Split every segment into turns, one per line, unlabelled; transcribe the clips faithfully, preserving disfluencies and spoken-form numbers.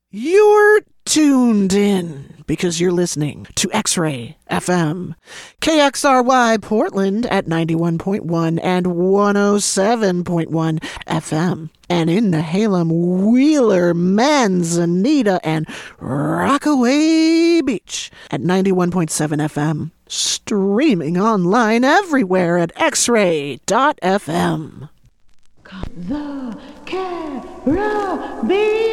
You're tuned in because you're listening to X-Ray F M, K X R Y Portland at ninety-one point one and one oh seven point one F M, and in Nehalem, Wheeler, Manzanita, and Rockaway Beach at ninety-one point seven F M, streaming online everywhere at x ray dot f m.
The Caribbean!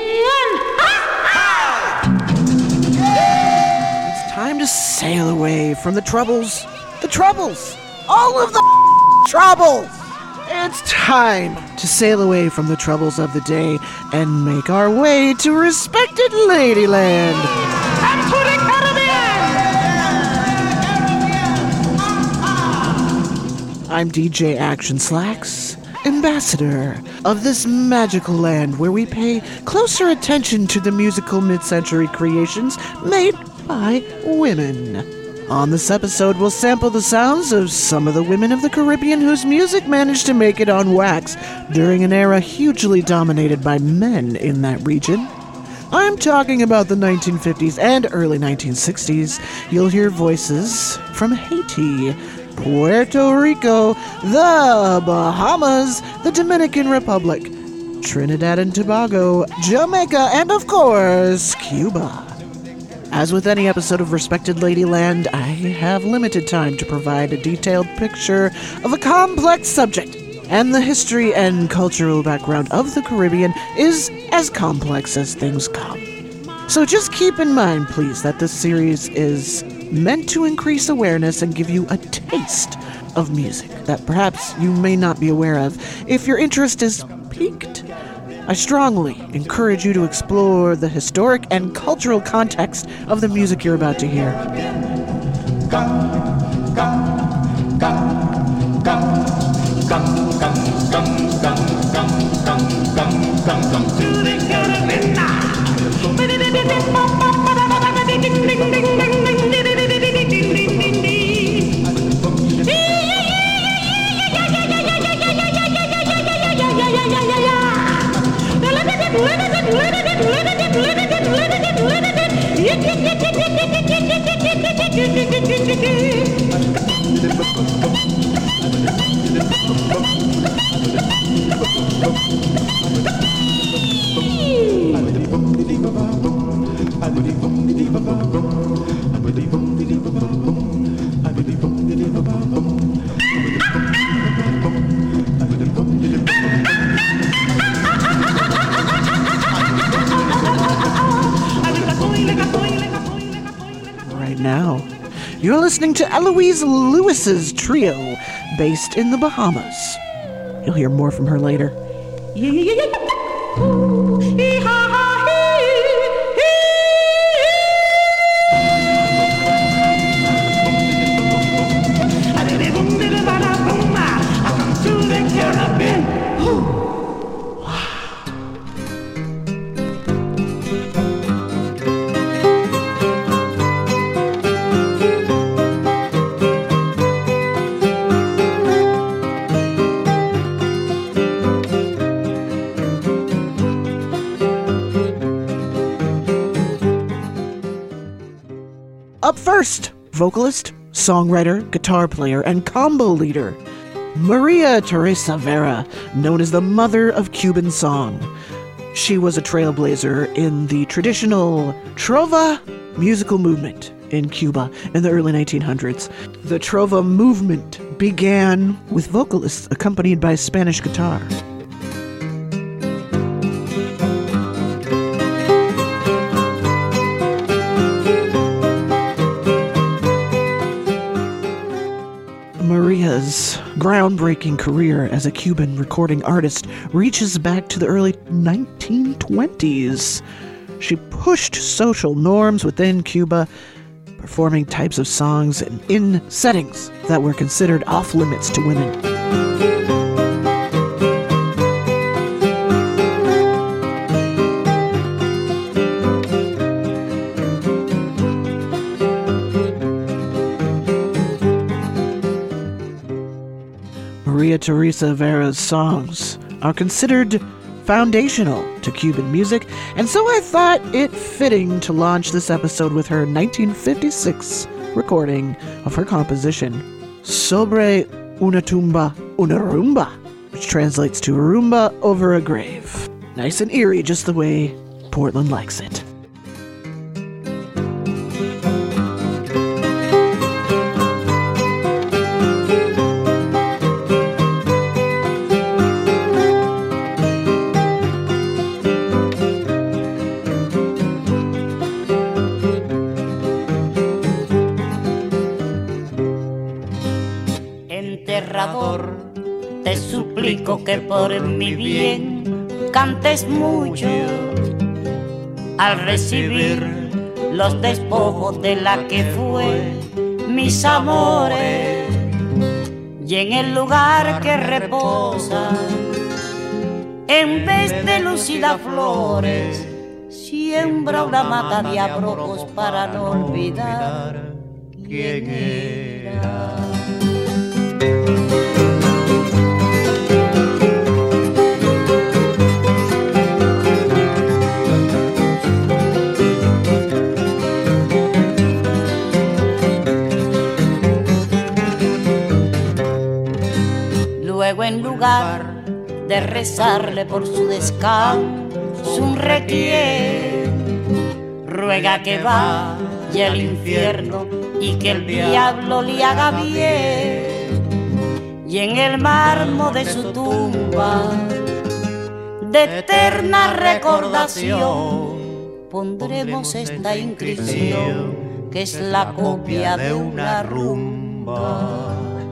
It's time to sail away from the troubles. The troubles! All of the troubles! It's time to sail away from the troubles of the day and make our way to respected Ladyland.
And to the Caribbean!
I'm D J Action Slacks, ambassador of this magical land where we pay closer attention to the musical mid-century creations made by women. On this episode, we'll sample the sounds of some of the women of the Caribbean whose music managed to make it on wax during an era hugely dominated by men in that region. I'm talking about the nineteen fifties and early nineteen sixties. You'll hear voices from Haiti, Puerto Rico, the Bahamas, the Dominican Republic, Trinidad and Tobago, Jamaica, and of course, Cuba. As with any episode of Respected Ladyland, I have limited time to provide a detailed picture of a complex subject, and the history and cultural background of the Caribbean is as complex as things come. So just keep in mind, please, that this series is meant to increase awareness and give you a taste of music that perhaps you may not be aware of. If your interest is piqued, I strongly encourage you to explore the historic and cultural context of the music you're about to hear. Right now, you're listening to Eloise Lewis's trio, based in the Bahamas. You'll hear more from her later.
Yeah, yeah, yeah, yeah. Ooh, hee, ha, ha, hee, hee. I did it, boom, did it, ba-da, boom, ah. I come to the Caribbean. Ooh.
Up first, vocalist, songwriter, guitar player, and combo leader, Maria Teresa Vera, known as the mother of Cuban song. She was a trailblazer in the traditional trova musical movement in Cuba in the early nineteen hundreds. The trova movement began with vocalists accompanied by Spanish guitar. Maria's groundbreaking career as a Cuban recording artist reaches back to the early nineteen twenties. She pushed social norms within Cuba, performing types of songs in, in settings that were considered off-limits to women. Maria Teresa Vera's songs are considered foundational to Cuban music, and so I thought it fitting to launch this episode with her nineteen fifty-six recording of her composition, Sobre una tumba, una rumba, which translates to rumba over a grave. Nice and eerie, just the way Portland likes it.
Enterrador, te suplico que por mi bien cantes mucho al recibir los despojos de la que fue mis amores, y en el lugar que reposa, en vez de lucidas flores, siembra una mata de abrojos para no olvidar quién era. Luego, en lugar de rezarle por su descanso un requiem, ruega que vaya al infierno y que el diablo le haga bien. Y en el mármol de su tumba, de eterna recordación, pondremos esta inscripción, que es la copia de una rumba.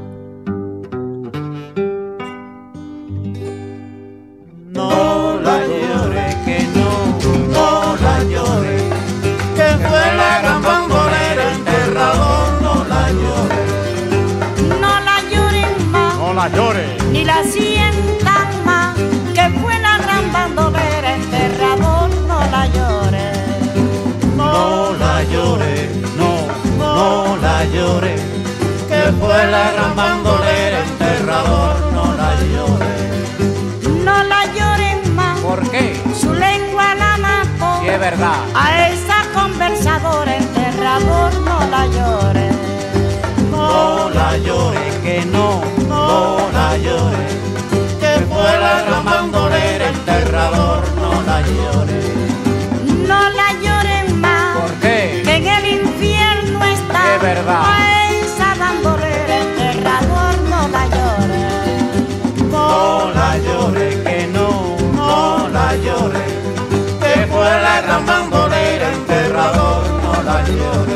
No la llore, que no, no la llore, que fue la gran bambolera, enterrador, no la llore.
No la lloren más,
No la llore,
ni la sientan más, que fue la gran bandolera, enterrador, no la llore.
no la llore, no, no la llore, que fue la gran bandolera, enterrador, no la llore.
No la lloren más,
¿Por qué?
su lengua la mató.
Si es verdad.
A esa conversadora, enterrador, no la llore.
No la llore, que no, no la llore, que fue la gran bandolera, enterrador, no la llore.
No la lloren más,
¿Por qué?
que en el infierno está.
Es verdad.
A esa bandolera, enterrador, no la llore.
No la llore, que no, no la llore, que fue la gran bandolera, enterrador, no la llore.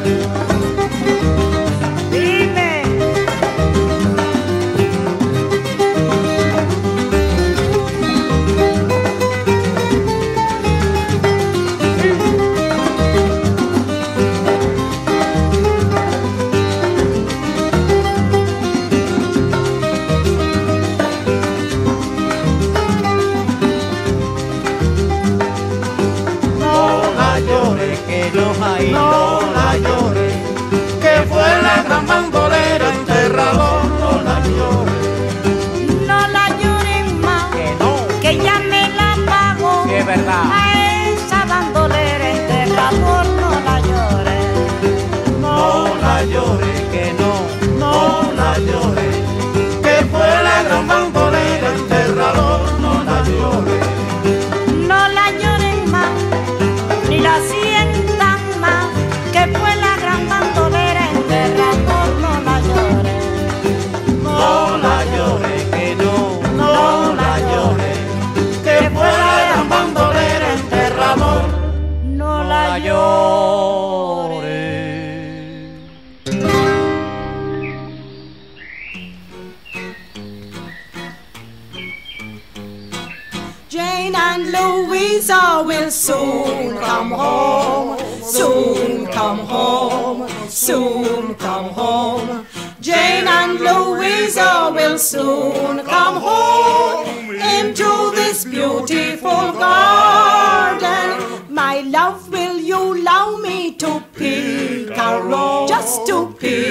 Dime.
No la llore, que no hay, no la llore, que fue la gran bandolera, enterrador, no la llore.
No la lloren más,
Que no,
que ya me la pago.
si es verdad.
A esa bandolera, enterrador, no la llore.
No la llore, que no, no la llore, que fue la gran bandolera, enterrador, no la llore.
No la lloren más, ni la sientan más, que fue la gran bandolera, enterrador, no la llore.
No la llore, que no, no la llore, que fue la gran bandolera, enterrador,
No la
la
llore.
llore.
Jane and Louisa will soon come home, soon come home, soon come home. Jane and Louisa will soon come home into this beautiful garden. My love, will you allow me to pick a rose, just to pick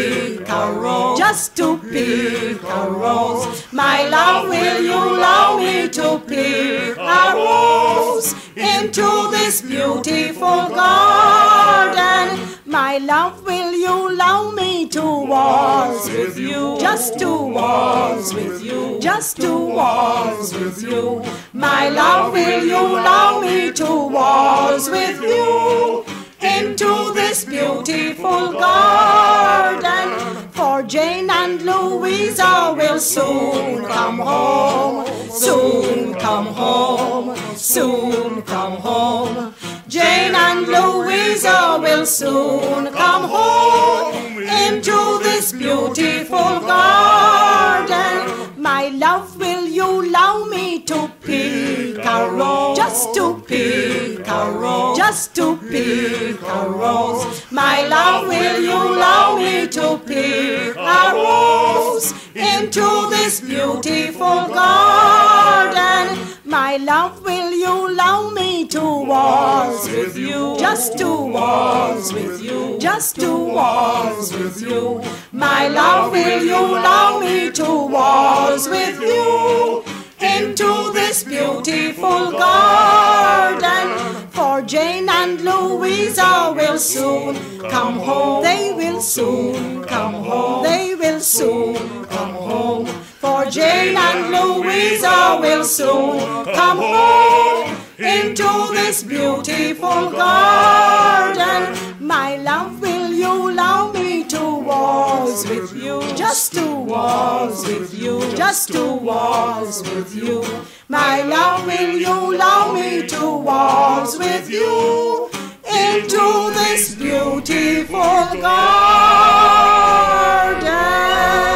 a rose, just to pick a rose. My love, will you allow me to pick a rose into this beautiful garden? My love, will you allow me to waltz with you, just to waltz with you, just to waltz with you. My love, will you allow me to waltz with you into this beautiful garden? For Jane and Louisa will soon come home, soon come home, soon come home. Jane and Louisa will soon come home into this beautiful garden. My love, will you allow me to pick a rose, just to pick a rose, just to pick a rose. My love, will you allow me to pick a rose into this beautiful garden? My love, will you allow me to waltz with you, just to waltz with you, just to waltz with you. My love, will you allow me to waltz with you into this beautiful garden? For Jane and Louisa will soon come home, they will soon come home, they will soon come home. For Jane and Louisa will soon come home into this beautiful garden. My love, will you allow me to waltz with you, just to waltz with you, just to waltz with you. My love, will you allow me to waltz with you into this beautiful garden?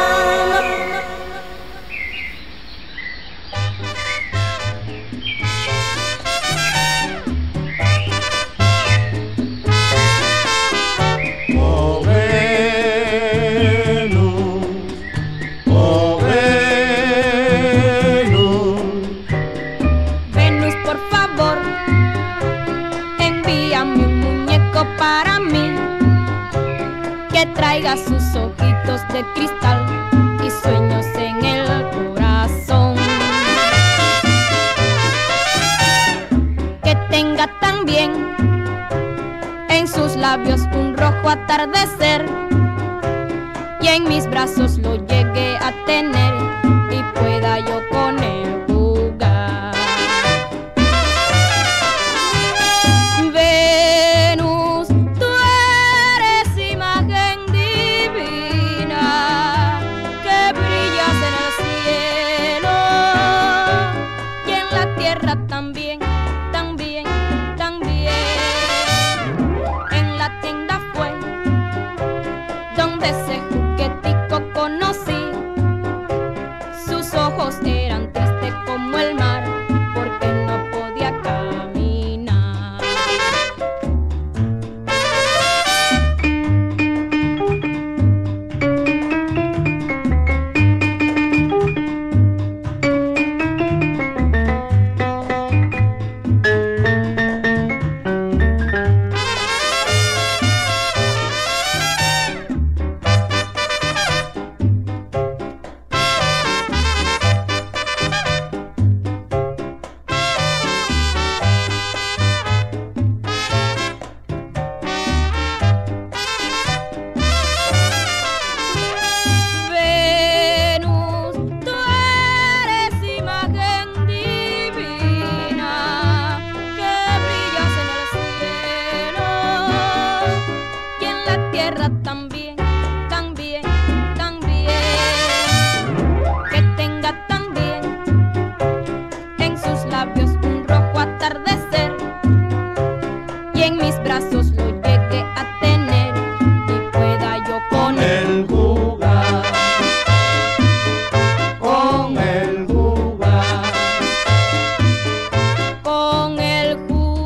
Para mí, que traiga sus ojitos de cristal y sueños en el corazón, que tenga también en sus labios un rojo atardecer y en mis brazos lo llegue a tener y pueda yo con él jugar. También, también, también. En la tienda fue donde ese juguetico conocí. Sus ojos eran tristes como el mar, porque no podía caminar. También, también, también, que tenga también en sus labios un rojo atardecer y en mis brazos lo llegue a tener y pueda yo con él jugar, con él jugar, con él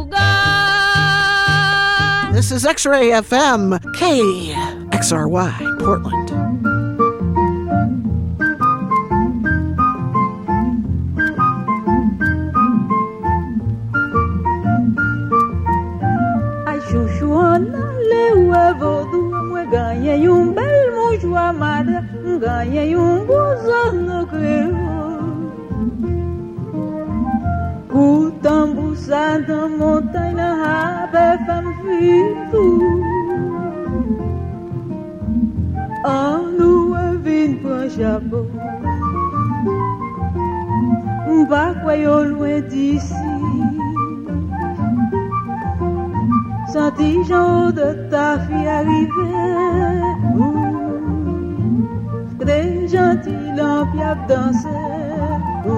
jugar.
This is X-Ray F M, K X R Y, Portland.
Ay, Shushuana, le huevo, du, muega, y un bel mucho ama. montaña y un gusano creó. Cutambusando montaña habe fanfitu. Anu vin pour chapeau. Pas quoi au loin d'ici. Senti Jean de ta fille arriver. Des gentils lampiables danser.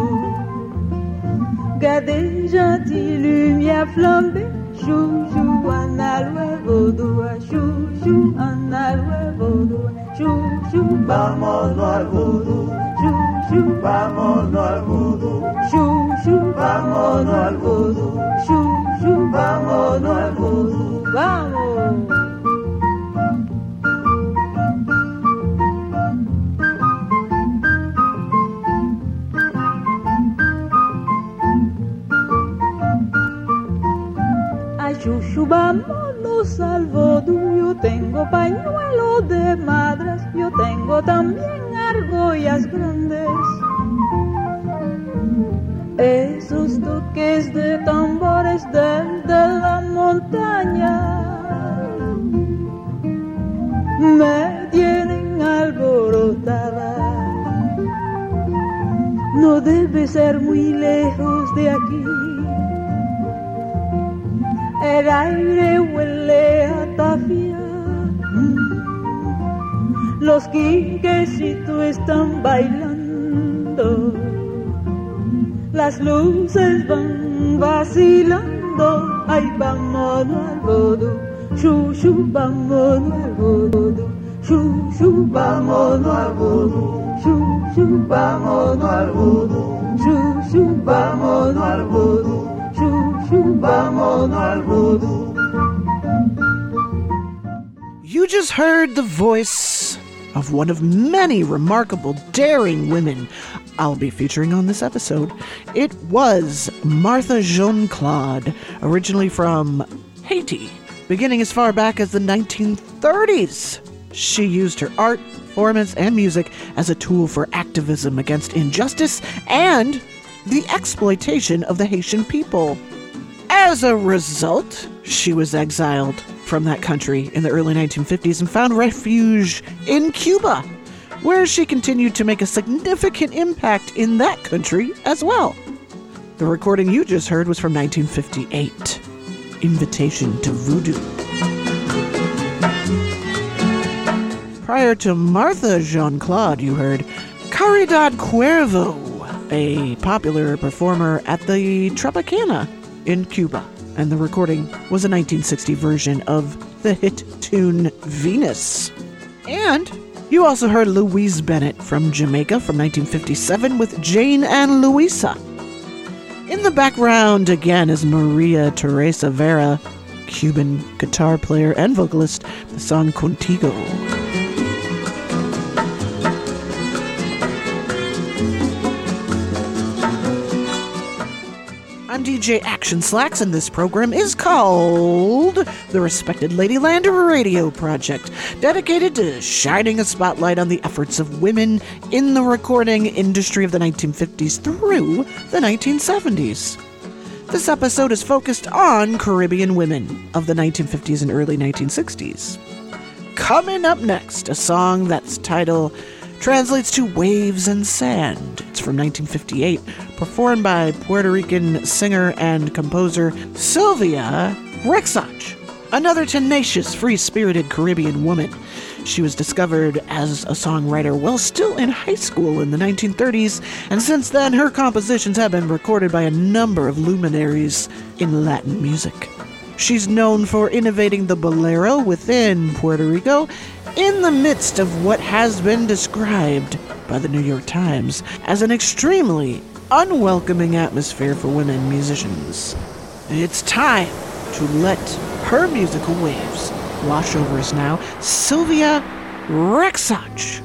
Gardez gentils lumières flambées. Chou chou en aloe vaudou. Chou chou en aloe vaudou. Chou chou
Vámonos al vudú.
chou chou
Vámonos al vudú.
chou chou
Vámonos al vudú.
chou chou
Vámonos al vudú.
Vamos. Ay, chuchu, vámonos al vodú. Yo tengo pañuelo de madras, yo tengo también argollas grandes. Esos toques de tambores desde la montaña me tienen alborotada. No debe ser muy lejos de aquí. El aire huele a tafia. Los quinquecitos están bailando. Las luces van vacilando. Ay, vámonos al vodú. Chu, chu, vámonos al vodú. Chu, chu,
Vámonos al vudú.
chu, chu,
Vámonos al vudú.
chu, chu,
Vámonos al vudú.
chu, chu,
Vámonos al vudú.
You just heard the voice of one of many remarkable, daring women I'll be featuring on this episode. It was Martha Jean Claude, originally from Haiti, beginning as far back as the nineteen thirties. She used her art, performance, and music as a tool for activism against injustice and the exploitation of the Haitian people. As a result, she was exiled from that country in the early nineteen fifties and found refuge in Cuba, where she continued to make a significant impact in that country as well. The recording you just heard was from nineteen fifty-eight, Invitation to Voodoo. Prior to Martha Jean Claude, you heard Caridad Cuervo, a popular performer at the Tropicana in Cuba. And the recording was a nineteen sixty version of the hit tune Venus. And you also heard Louise Bennett from Jamaica from nineteen fifty-seven with Jane and Louisa. In the background again is Maria Teresa Vera, Cuban guitar player and vocalist, the song Contigo. I'm D J Action Slacks, and this program is called the Respected Ladyland Radio Project, dedicated to shining a spotlight on the efforts of women in the recording industry of the nineteen fifties through the nineteen seventies. This episode is focused on Caribbean women of the nineteen fifties and early nineteen sixties. Coming up next, a song that's title translates to Waves and Sand. It's from nineteen fifty-eight, performed by Puerto Rican singer and composer Sylvia Rexach, another tenacious, free-spirited Caribbean woman. She was discovered as a songwriter while still in high school in the nineteen thirties, and since then her compositions have been recorded by a number of luminaries in Latin music. She's known for innovating the bolero within Puerto Rico in the midst of what has been described by the New York Times as an extremely unwelcoming atmosphere for women musicians. It's time to let her musical waves wash over us now. Sylvia Rexach.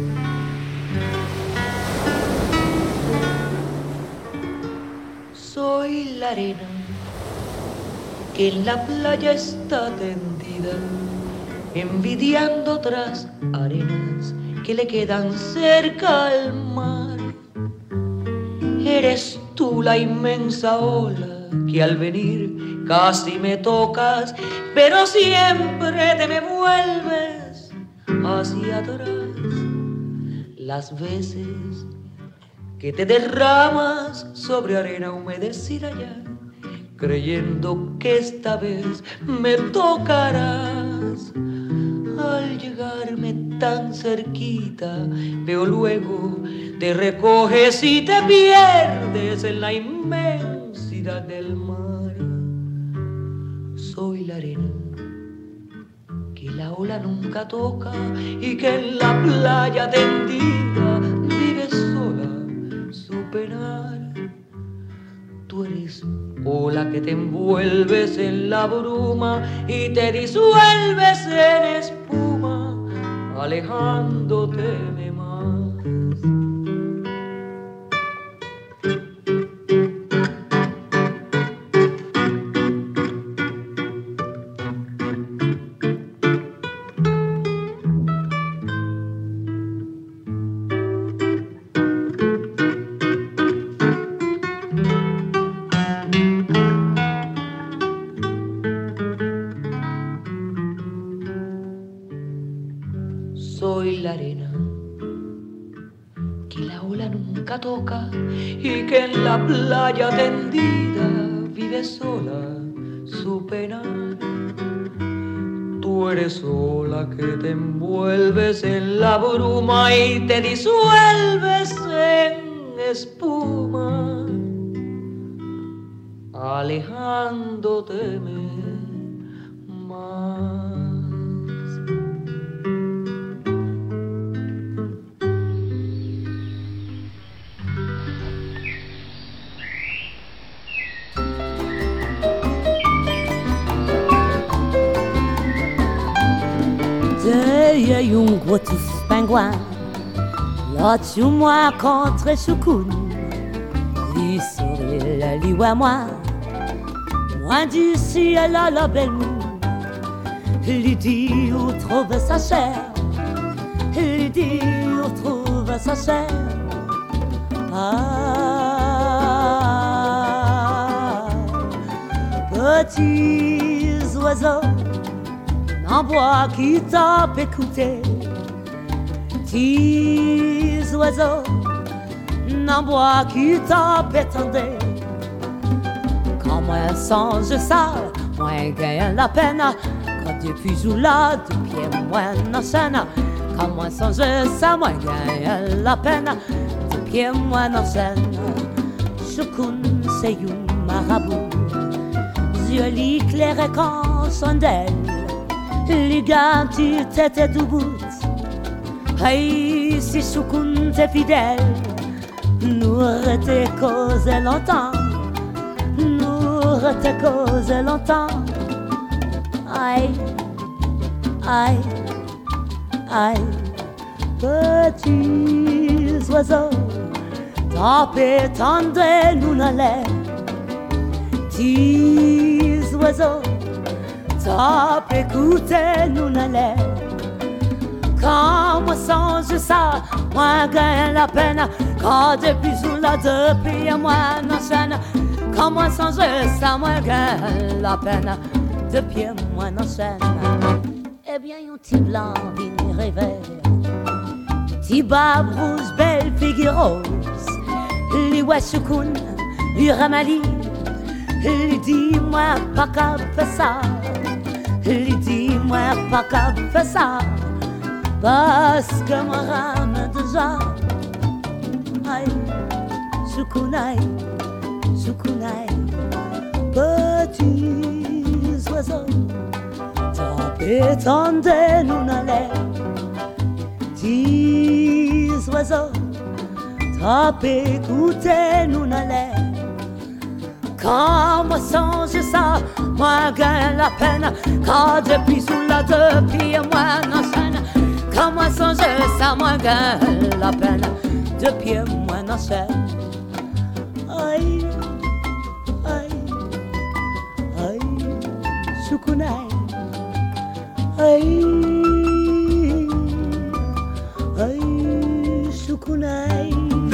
Soy la arena que en la playa está tendida, envidiando otras arenas que le quedan cerca al mar. Eres tú la inmensa ola que al venir casi me tocas, pero siempre te me vuelves hacia atrás. Las veces que te derramas sobre arena humedecida ya, creyendo que esta vez me tocarás. Al llegarme tan cerquita, veo luego, te recoges y te pierdes en la inmensidad del mar. Soy la arena que la ola nunca toca y que en la playa tendida vive sola su penar. Tú eres ola que te envuelves en la bruma y te disuelves en espuma, alejándote de más. Soy la arena que la ola nunca toca y que en la playa tendida vive sola su penar. Tú eres ola que te envuelves en la bruma y te disuelves en espuma, alejándote más.
D'œil un gros touffe pingouin, l'autre sur moi contre choucoune. Lui sourit, lui ouais moi, moi du ciel à la belle moue. Lui dit où trouve sa chair, lui dit où trouve sa chair. Ah, petits oiseaux en bois qui tape écouter, petits oiseaux en bois qui tape étendait. Quand moi songe ça, moi gagne la peine. Quand depuis jour là, du pied moi en chaîne. Quand moi songe ça, moi gagne la peine. Du pied moi en chaîne. Choukoun c'est une marabout, yeux li clair et quand chandelle. Les gars, tu t'étais tout bout. Hey, si Choukoun t'es fidèle, nous t'es causé longtemps, nous t'es causé longtemps. Aïe, aïe, aïe, petits oiseaux, tapez, tendez, nous n'allez. Petits oiseaux, top, écoutez, nous n'allez. Quand moi songe ça, moi gagne la peine. Quand depuis jour là, depuis moi n'enchaîne. Quand moi songe ça, moi gagne la peine. Depuis moi n'enchaîne. Eh bien, un petit blanc vient rêver, petit barbe rouge, belle figure rose. Lui ouais Choukoun, lui ramali, lui dit moi pas qu'à faire ça. Lui dit moi pas qu'à faire ça, parce que moi rame déjà. Aïe, Choukoun aïe, Choukoun aïe, petits oiseaux, tapez, tendez, nous n'allez. Petits oiseaux, tapez, écoutez, nous n'allez. Quand moi songe ça, moi gagne la peine. Quand depuis sous la depuis moi n'enchaîne. Quand moi songe ça, moi gagne la peine. Depuis moi n'enchaîne. Aïe, aïe, aïe, Choukoun aïe, aïe, aïe. kunai.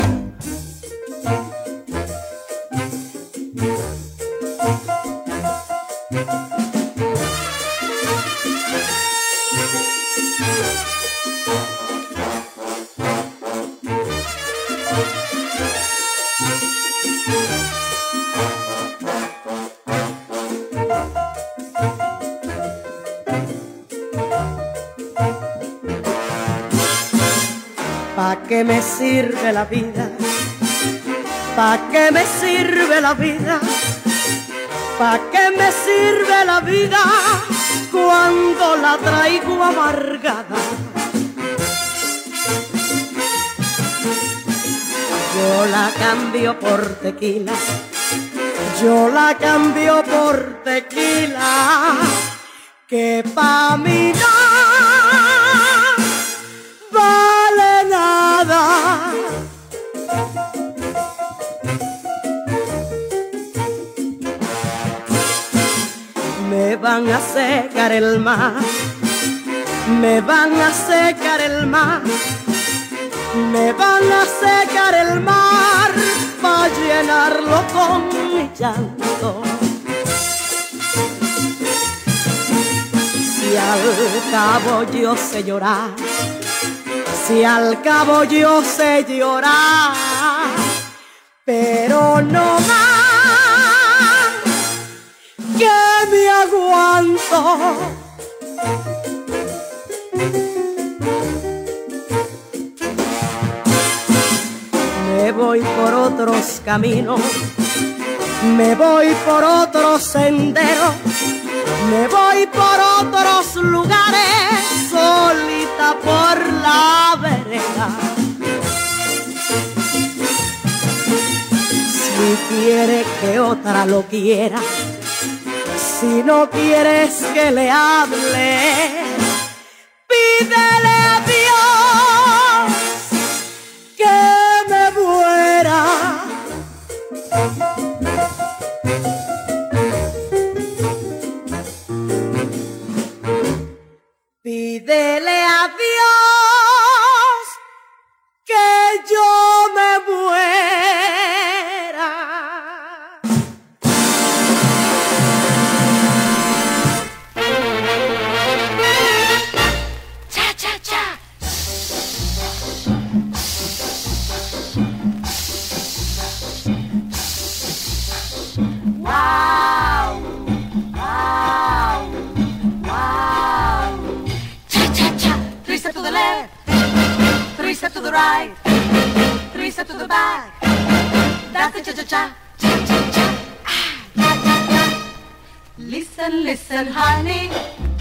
¿Pa' qué me sirve la vida? ¿Pa' qué me sirve la vida? ¿Pa' qué me sirve la vida cuando la traigo amargada? Yo la cambio por tequila, yo la cambio por tequila, que pa' mí no vale nada. Me van a secar el mar, me van a secar el mar, me van a secar el mar para llenarlo con mi llanto. Si al cabo yo sé llorar, si al cabo yo sé llorar, pero no más que me aguanto. Me voy por otros caminos, me voy por otros senderos, me voy por otros lugares, solita por la vereda. Si quiere que otra lo quiera, si no quieres que le hable, pídele a Dios que me muera. Pídele a Dios que yo me muera.
Cha, cha, cha. Wow, wow, wow. Cha, cha, cha. Three step to the left, three step to the right, three step to the back. That's the cha, cha, cha, cha, cha, cha. Ah, cha, cha, cha. Listen, listen, honey.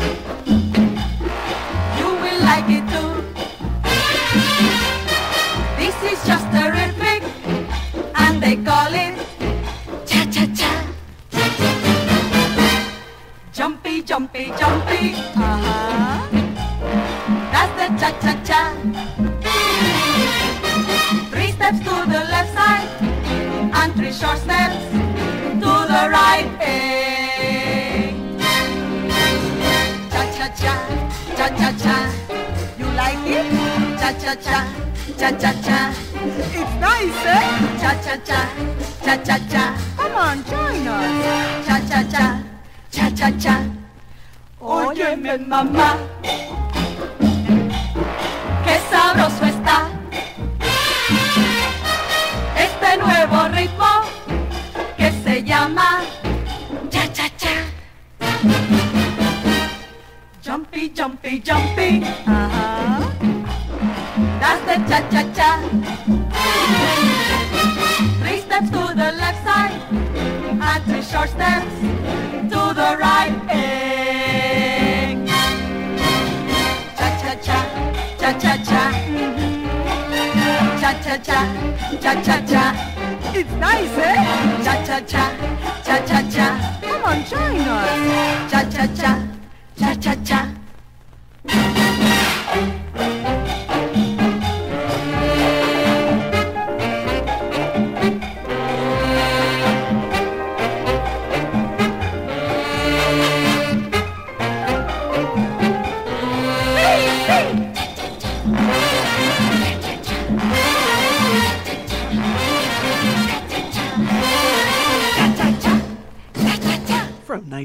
You will like it too. This is just a rhythmic, and they call it cha cha cha. Jumpy, jumpy, jumpy. Uh huh. That's the cha cha cha. Three steps to the left side, and three short steps to the right. Hey. Cha cha cha, cha cha cha. You like it? Cha cha cha, cha cha cha. It's nice, eh? Cha cha cha, cha cha cha. Come on, join us. Cha cha cha, cha cha cha. Óyeme, mamá, qué sabroso está este nuevo ritmo que se llama cha cha cha. Jumpy, jumpy, jumpy. Uh-huh. That's the cha cha cha. Three steps to the left side and three short steps to the right. Hey. Cha cha cha, cha cha cha. Mm-hmm. Cha cha cha, cha cha cha. It's nice, eh? Cha cha cha, cha cha cha. Come on, join us. Cha cha cha, cha cha cha.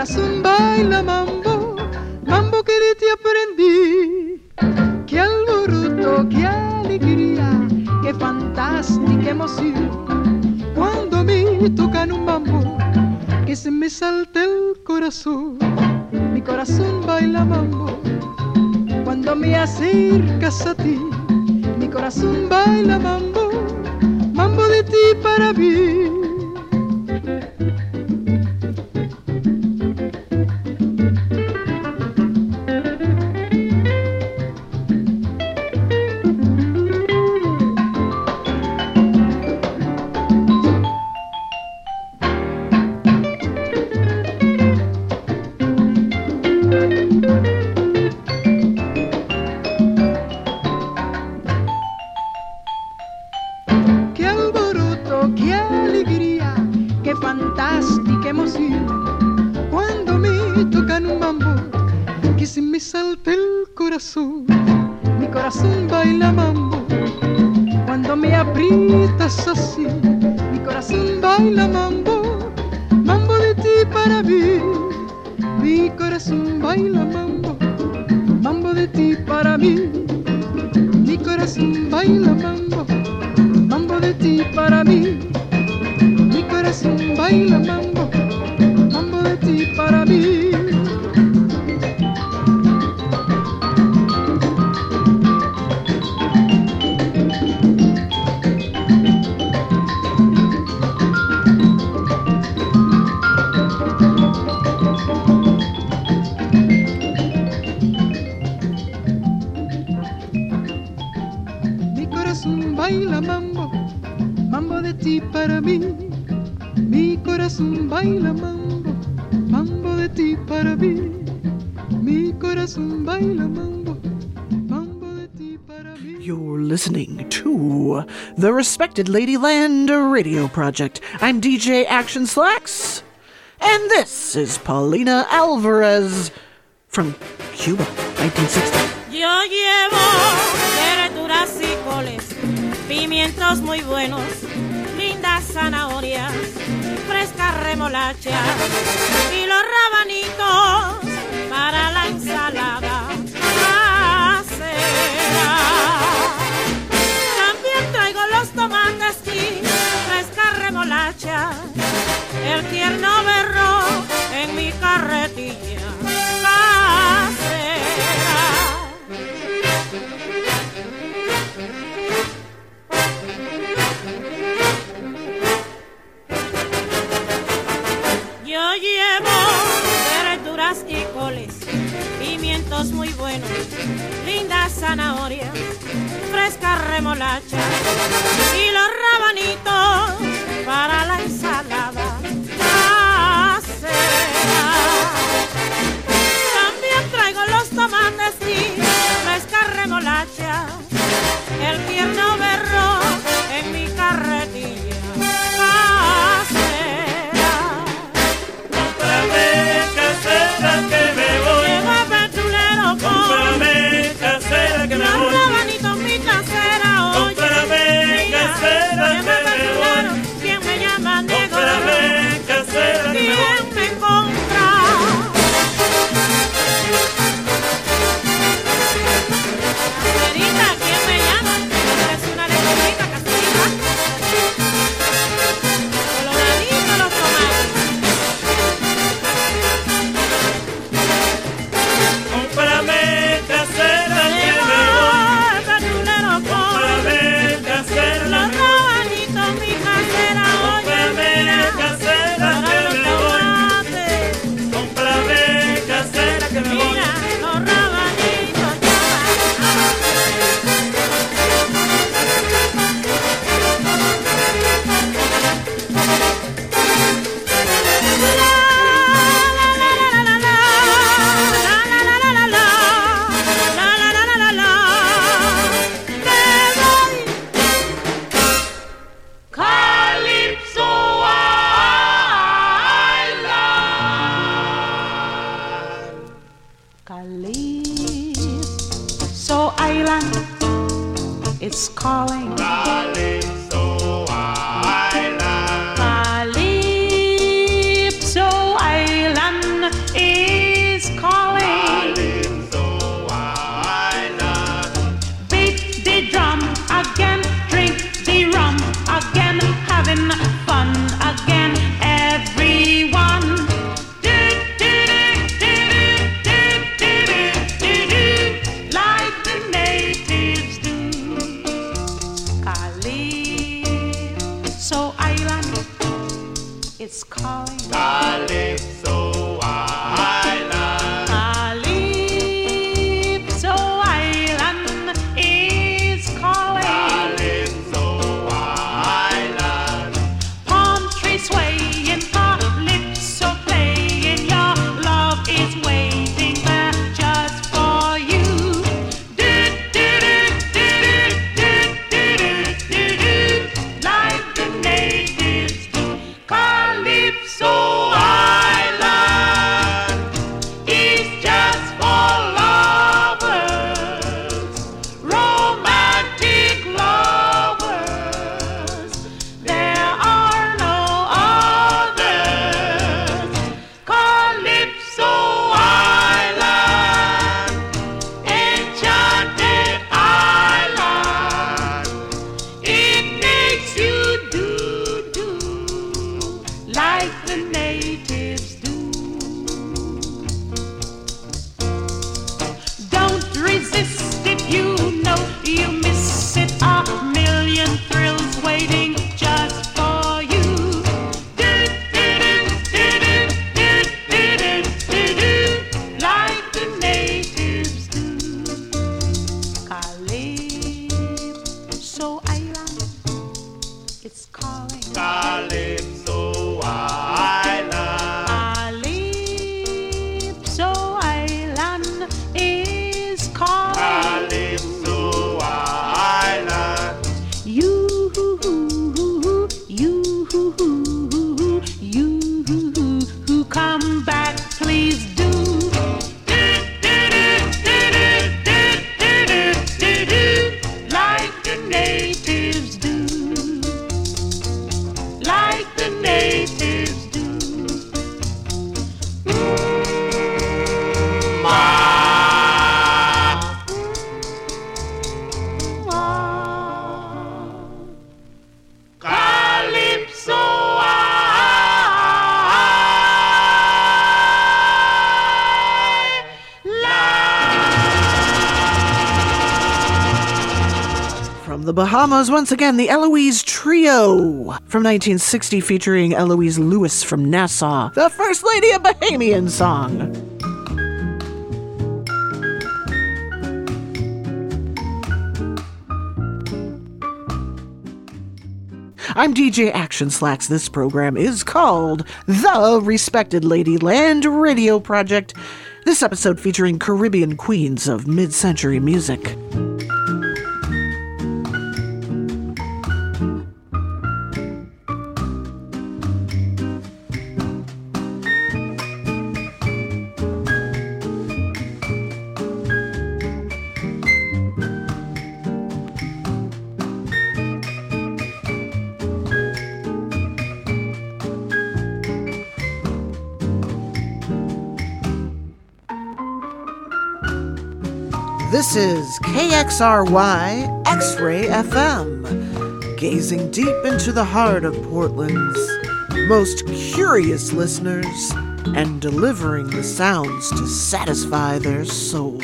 corazón baila mambo, mambo que de ti aprendí. Qué alboroto, qué alegría, qué fantástica emoción. Cuando a mí tocan un mambo, que se me salta el corazón. Mi corazón baila mambo, cuando me acercas a ti. Mi corazón baila mambo, mambo de ti para mí. Mi corazón baila mambo, cuando me aprietas así. Mi corazón baila mambo, mambo de ti para mí. Mi corazón baila mambo, mambo de ti para mí. Mi corazón baila mambo, mambo de ti para mí. Mi corazón baila mambo, mambo de ti para mí. Baila mambo, mambo de ti para mí. Mi corazón baila mambo, mambo de ti para mí. Mi corazón baila mambo, mambo de ti para mí.
You're listening to the Respected Ladyland Radio Project. I'm D J Action Slacks, and this is Paulina Alvarez from Cuba, nineteen sixty.
Yo llevo verduras y coles, pimientos muy buenos, lindas zanahorias, frescas remolachas y los rabanitos para la ensalada casera. También traigo los tomates y frescas remolachas, el tierno berro en mi carretilla casera. Yo llevo verduras y coles, pimientos muy buenos, lindas zanahorias, frescas remolachas y los rabanitos para la ensalada casera. También traigo los tomates y frescas remolachas, el tierno berro en mi carretilla casera.
Cómprame casera que me voy.
Lleva verdulero con.
Cómprame casera que me voy.
Los rabanitos mi casera, oye.
Cómprame casera que me voy.
¿Quién me llama negro?
Cómprame casera que me voy.
¿Quién me compra? Caserita, ¿quién me llama? Es una lechuguita, caserita. Coloradito los tomates.
Cómprame casera que me voy.
Verdulero con.
Cómprame casera
Los
que me voy.
rabanitos mi casera, oye.
Cómprame casera que me voy. Cómprame casera que me voy.
Mira, los rabanitos
Calypso
Calypso Island, it's calling.
Calypso Island.
Calypso Island,
the Bahamas, once again, the Eloise Trio from nineteen sixty featuring Eloise Lewis from Nassau, the First Lady of Bahamian song. I'm D J Action Slacks. This program is called The Respected Ladyland Radio Project. This episode featuring Caribbean queens of mid-century music. This is K X R Y X-Ray F M, gazing deep into the heart of Portland's most curious listeners and delivering the sounds to satisfy their souls.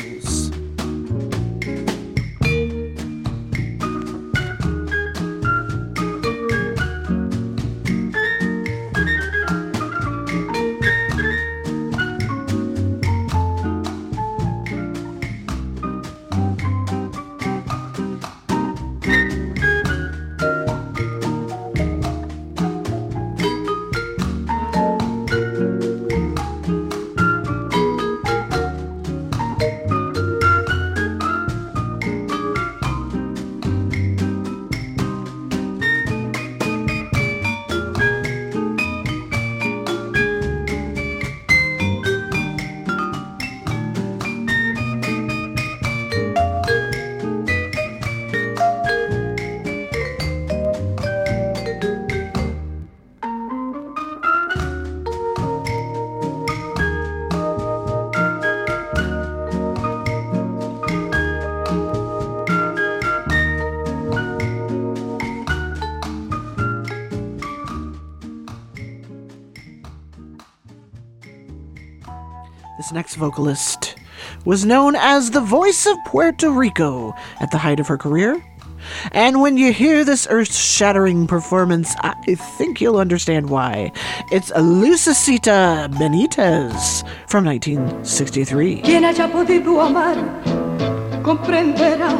This next vocalist was known as the voice of Puerto Rico at the height of her career. And when you hear this earth-shattering performance, I think you'll understand why. It's Lucecita Benitez from nineteen sixty-three.
Quien haya podido amar comprenderá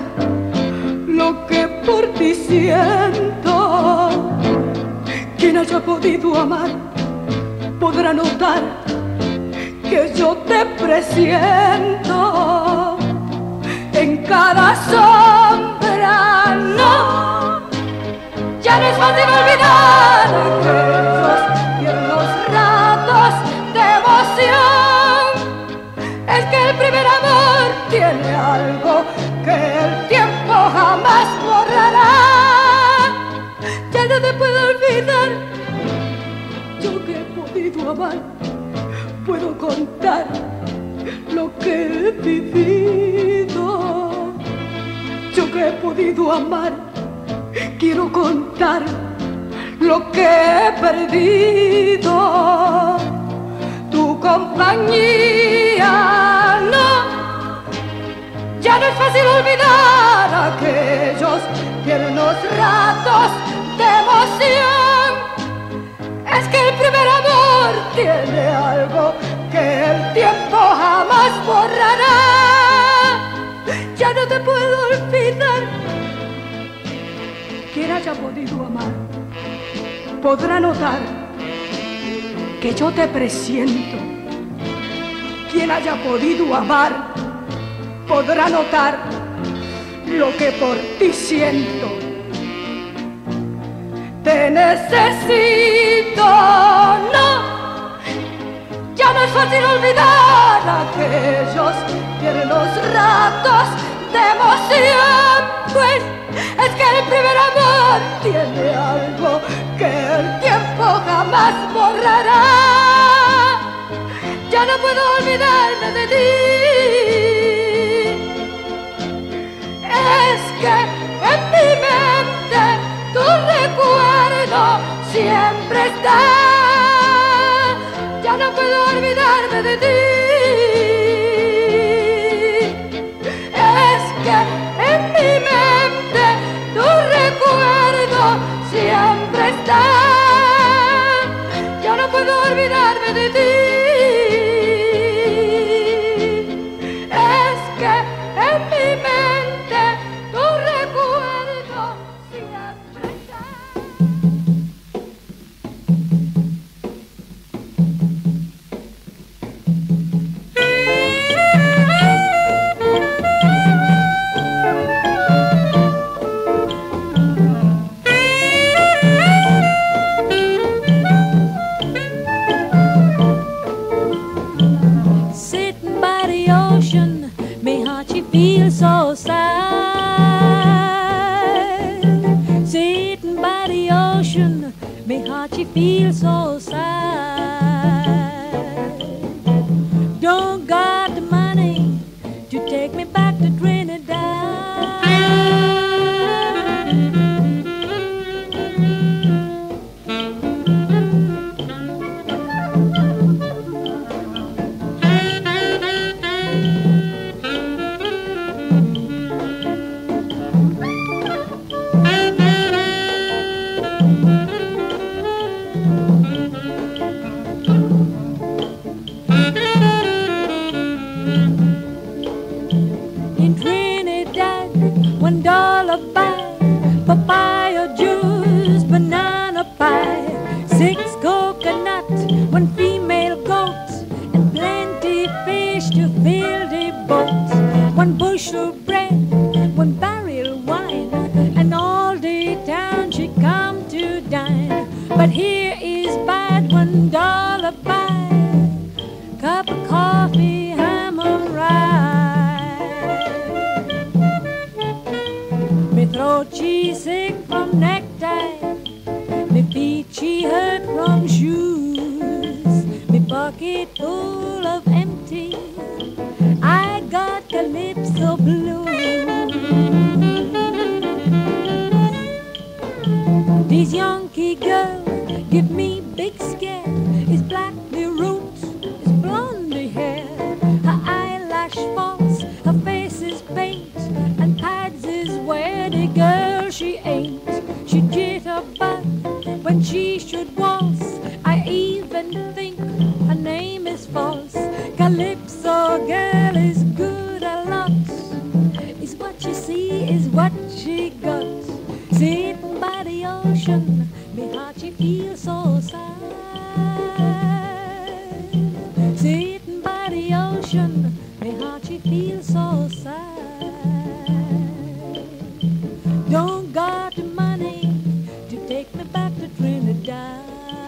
lo que por ti siento. Quien haya podido amar podrá notar que yo te presiento en cada sombra. No, ya no es fácil olvidar aquellos tiernos ratos de emoción. Es que el primer amor tiene algo que el tiempo jamás borrará. Ya no te puedo olvidar, yo que he podido amar. Puedo contar lo que he vivido. Yo que he podido amar, quiero contar lo que he perdido. Tu compañía, no, ya no es fácil olvidar aquellos tiernos ratos de emoción. Es que el primer amor tiene algo que el tiempo jamás borrará. Ya no te puedo olvidar. Quien haya podido amar podrá notar que yo te presiento. Quien haya podido amar podrá notar lo que por ti siento. Te necesito, no, ya no es fácil olvidar aquellos tiernos ratos de emoción. Pues es que el primer amor tiene algo que el tiempo jamás borrará. Ya no puedo olvidarme de ti. Es que en mi mente tu recuerdo siempre está. Ya no puedo olvidarme de ti. Es que en mi mente tu
ocean, my heart she feels so sad. Sitting by the ocean, my heart she feels so sad. Don't got the money to take me back to Trinidad. Papaya juice, banana pie, six coconut, one female goat, and plenty fish to fill the boat. One bushel bread, one barrel wine, and all the town she come to dine. But here is bad, one dollar buy, cup of coffee, ham and rye. Me throat she sick from necktie, me feet she hurt from shoes, me pocket full of empty, I got calypso blues. These Yankee girls give me big scare. It's black the roots, it's blonde the hair, her eyelash false, her face is paint, and pads is where the girl she ain't. She jitterbug when she should waltz, I even think her name is false. Calypso girl is good a lot, is what you see, is what she got. Sitting by the ocean, me heart she feels so sad. Sitting by the ocean, me heart she feels so sad. Don't got the money to take me back to Trinidad.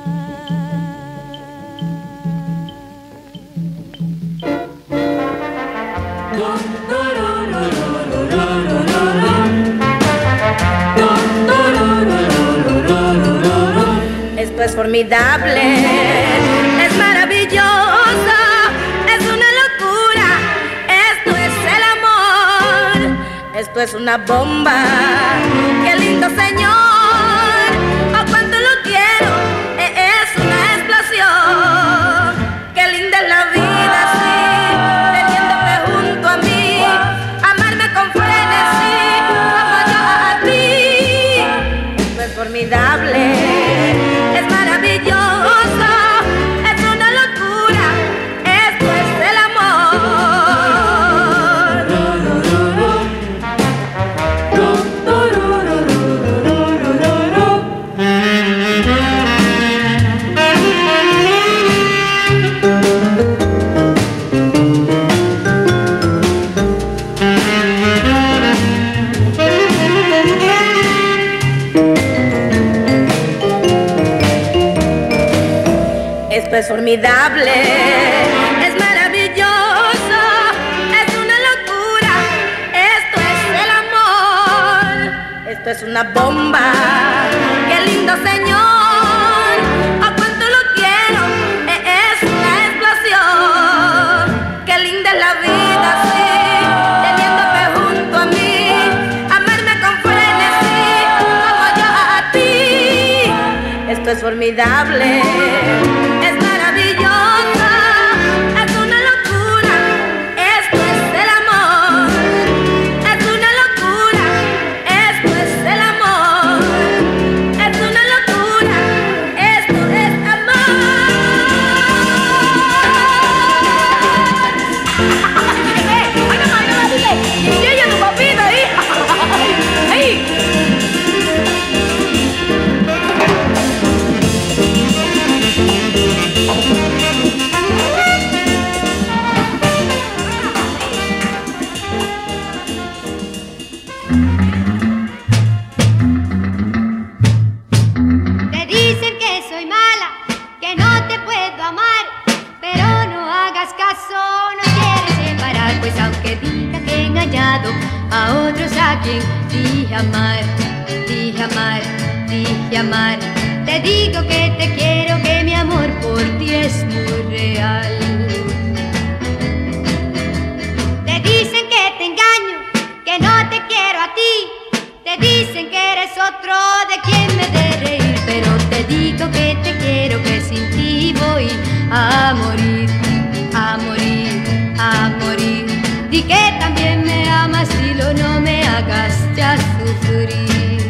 Esto es formidable, es maravilloso, es una locura, esto es el amor, esto es una bomba, qué lindo señor, oh cuánto lo quiero, es una explosión, qué linda es la vida, sí, teniéndote junto a mí, amarme con frenesí, como yo a ti, esto es formidable. Esto es formidable, es maravilloso, es una locura, esto es el amor, esto es una bomba, qué lindo señor, oh cuánto lo quiero, es una explosión, qué linda es la vida, sí, teniéndote junto a mí, amarme con frenesí, como yo a ti, esto es formidable.
a otros a quien dije amar, dije amar, dije amar. Te digo que te quiero, que mi amor por ti es muy real. Te dicen que te engaño, que no te quiero a ti. Te dicen que eres otro de quien me de reír. Pero te digo que te quiero, que sin ti voy a morir, a morir, a morir. Di que también me amas, dilo, no me hagas ya sufrir.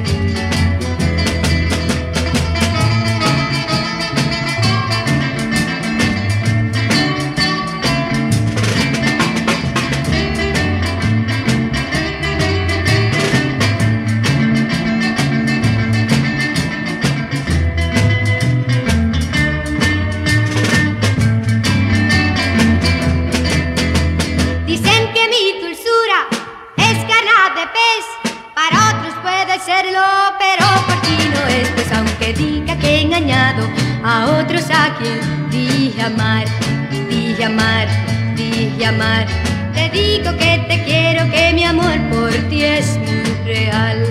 Serlo, pero por ti no es, pues aunque diga que he engañado a otros a quien dije amar, dije amar, dije amar. Te digo que te quiero, que mi amor por ti es muy real.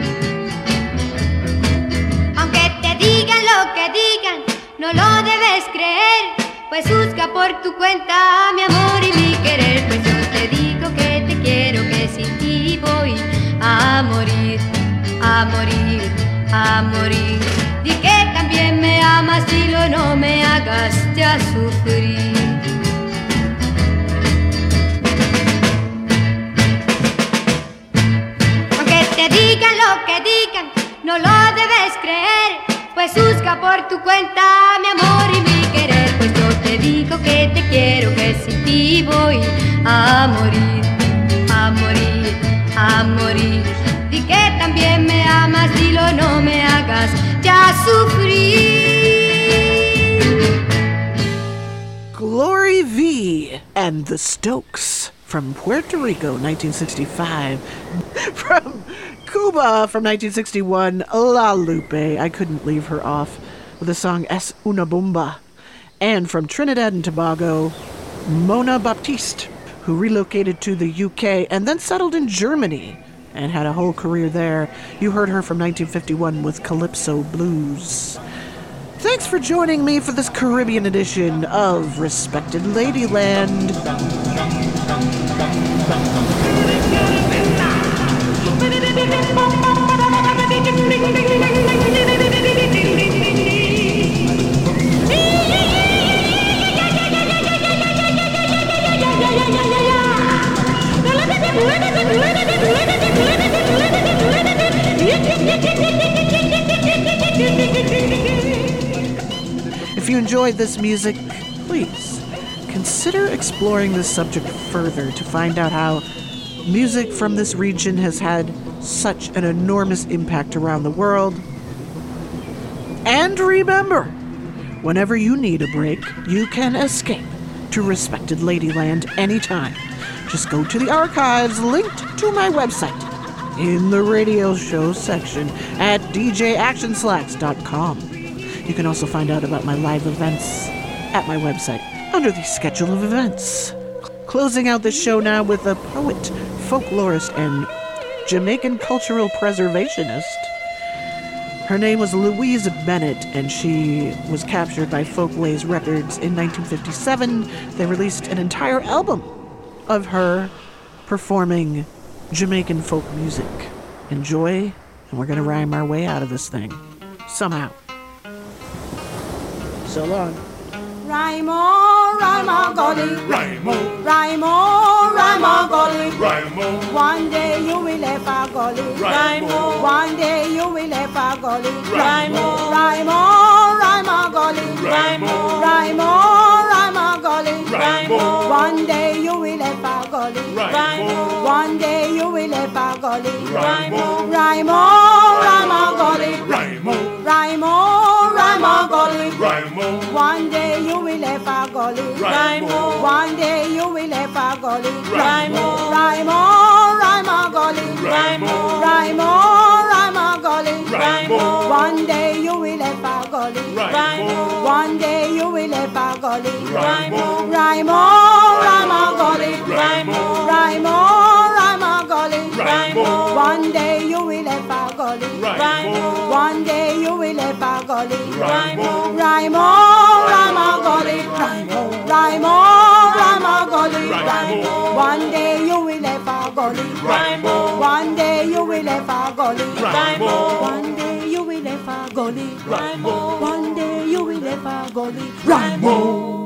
Aunque te digan lo que digan, no lo debes creer, pues juzga por tu cuenta mi amor y mi querer. Pues yo te digo que te quiero, que sin ti voy a morir, a morir, a morir. Di que también me amas, dilo, no me hagas ya sufrir. Aunque te digan lo que digan, no lo debes creer, pues juzga por tu cuenta mi amor y mi querer. Pues yo te digo que te quiero, que sin ti voy a morir, a morir, a morir. Di que también me amas, dilo, no me hagas ya sufrir.
Glory V and the Stokes from Puerto Rico, nineteen sixty-five. From Cuba from nineteen sixty-one, La Lupe. I couldn't leave her off with the song Es Una Bomba. And from Trinidad and Tobago, Mona Baptiste, who relocated to the U K and then settled in Germany and had a whole career there. You heard her from nineteen fifty-one with Calypso Blues. Thanks for joining me for this Caribbean edition of Respected Ladyland. If you enjoyed this music, please consider exploring this subject further to find out how music from this region has had such an enormous impact around the world. And remember, whenever you need a break, you can escape to Respected Ladyland anytime. Just go to the archives linked to my website in the radio show section at d j action slacks dot com. You can also find out about my live events at my website under the schedule of events. Closing out the show now with a poet, folklorist, and Jamaican cultural preservationist. Her name was Louise Bennett, and she was captured by Folkways Records in nineteen fifty-seven. They released an entire album of her performing Jamaican folk music. Enjoy, and we're gonna rhyme our way out of this thing. Somehow. So long.
Raimo, Raimo, golly.
Raimo,
Raimo, Raimo, golly.
Raimo,
One day you will have a golly.
Raimo,
One day you will have a golly.
Raimo,
Raimo, Raimo, golly.
Raimo,
Raimo, Raimo, golly.
Raimo,
One day you will have a golly.
Raimo,
One day you will have a golly.
Raimo,
Raimo, Raimo, golly.
Raimo,
Raimo, Raimo, golly.
Raimo,
One day you will have a golly.
Raimo,
One day you will have a golly.
Raimo,
Raimo, Raimo, golly.
Raimo,
Raimo, Raimo, golly.
Raimo,
One day you will have a golly.
Raimo,
One day you will have a golly.
Raimo,
Raimo, Raimo, golly.
Raimo,
Raimo, Raimo, golly. Raimo. One day you will have a gully.
Raimo.
Raimo, Rama gully. Raimo, Raimo, Rama gully. Raimo. One day you will have a gully.
Raimo.
One day you will have a gully.
Raimo.
One day you will have a gully.
Raimo.
One day you will have a gully. Raimo.